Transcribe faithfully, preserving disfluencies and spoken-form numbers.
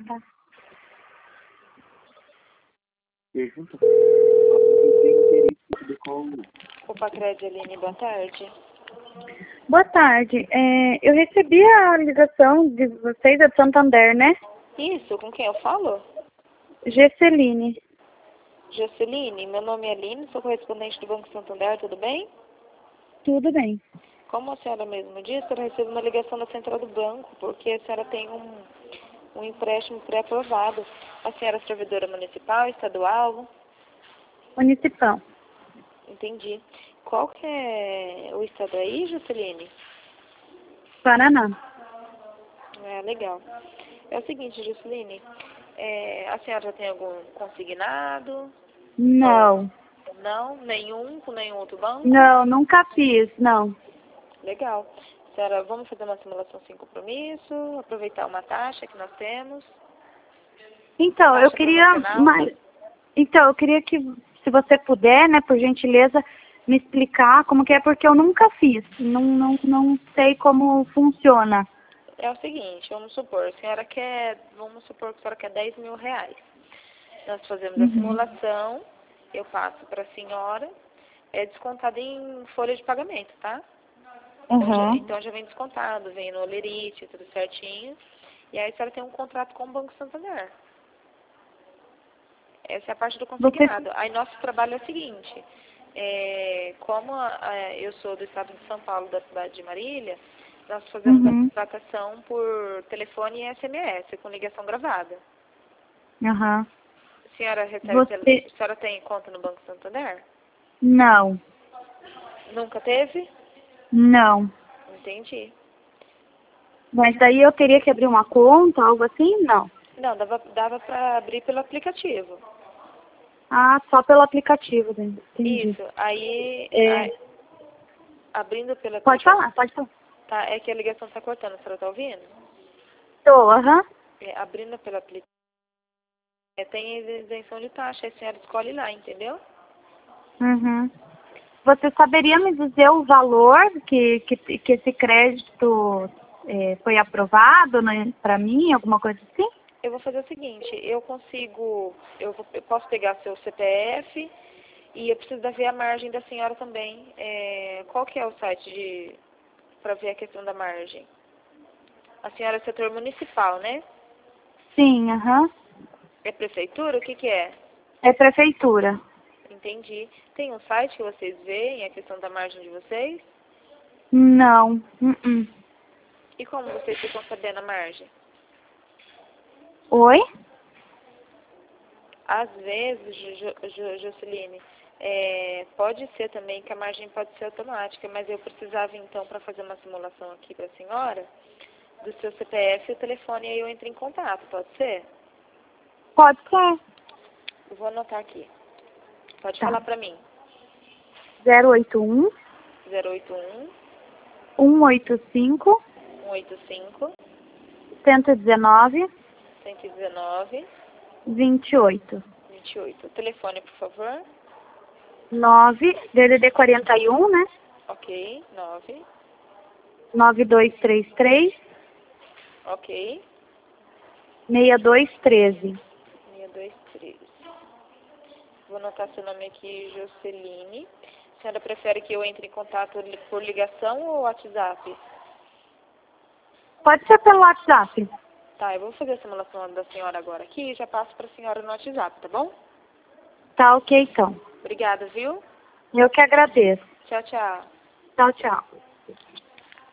Tá. Pergunta. Eu tenho interesse em saber qual. Opa, Crédito, Aline, boa tarde. Boa tarde. É, eu recebi a ligação de vocês, é de Santander, né? Isso, com quem eu falo? Gesseline. Joceline, meu nome é Aline, sou correspondente do Banco Santander, tudo bem? Tudo bem. Como a senhora mesmo disse, eu recebi uma ligação da central do banco, porque a senhora tem um, um empréstimo pré-aprovado. A senhora é servidora municipal, estadual? Municipal. Entendi. Qual que é o estado aí, Joceline? Paraná. É, legal. É o seguinte, Joceline, é, a senhora já tem algum consignado? Não. Não? Nenhum com nenhum outro banco? Não, nunca fiz, não. Legal. Senhora, vamos fazer uma simulação sem compromisso, aproveitar uma taxa que nós temos. Então, Taxa eu queria promocional. mais. Então, eu queria que, se você puder, né, por gentileza, me explicar como que é, porque eu nunca fiz. Não, não, não sei como funciona. É o seguinte, vamos supor, a senhora quer, vamos supor que a senhora quer dez mil reais. Nós fazemos a Uhum. simulação, eu passo para a senhora, é descontado em folha de pagamento, tá? Então, já, Uhum. então já vem descontado, vem no Olerite, tudo certinho. E aí a senhora tem um contrato com o Banco Santander. Essa é a parte do consignado. Você... Aí nosso trabalho é o seguinte, é, como a, a, eu sou do estado de São Paulo, da cidade de Marília, nós fazemos Uhum. a contratação por telefone e S M S, com ligação gravada. Uhum. A senhora recebe, Você... a senhora tem conta no Banco Santander? Não. Nunca teve? Não. Entendi. Mas daí eu teria que abrir uma conta, algo assim? Não. Não, dava, dava para abrir pelo aplicativo. Ah, só pelo aplicativo, né? Entendi. Isso, aí, É... aí abrindo pelo Pode aplicativo, falar, pode falar. tá, é que a ligação está cortando, a senhora está ouvindo? Tô, aham. É, abrindo pelo aplicativo, é, tem isenção de taxa, a senhora escolhe lá, entendeu? Uhum. Você saberia me dizer o valor que, que, que esse crédito é, foi aprovado, né, para mim, alguma coisa assim? Eu vou fazer o seguinte, eu consigo, eu, vou, eu posso pegar seu C P F e eu preciso ver a margem da senhora também. É, qual que é o site de para ver a questão da margem? A senhora é setor municipal, né? Sim, aham. É prefeitura? O que que é? É prefeitura. Entendi. Tem um site que vocês veem a questão da margem de vocês? Não. Uh-uh. E como vocês ficam sabendo a margem? Oi? Às vezes, Jo- Jo- Joceline, é, pode ser também que a margem pode ser automática, mas eu precisava então, para fazer uma simulação aqui para a senhora, do seu C P F e o telefone, aí eu entro em contato, pode ser? Pode ser. Eu vou anotar aqui. Pode Tá. falar para mim. zero oito um, zero oito um, um oito cinco, um oito cinco, cento e dezenove, cento e dezenove, vinte e oito. vinte e oito. O telefone, por favor. nove, D D D quarenta e um, né? Ok, nove. nove dois três três, Ok, seis dois um três. seis dois três. Vou anotar seu nome aqui, Joceline. A senhora prefere que eu entre em contato li- por ligação ou WhatsApp? Pode ser pelo WhatsApp. Tá, eu vou fazer a simulação da senhora agora aqui e já passo para a senhora no WhatsApp, tá bom? Tá ok, então. Obrigada, viu? Eu que agradeço. Tchau, tchau. Tchau, tchau.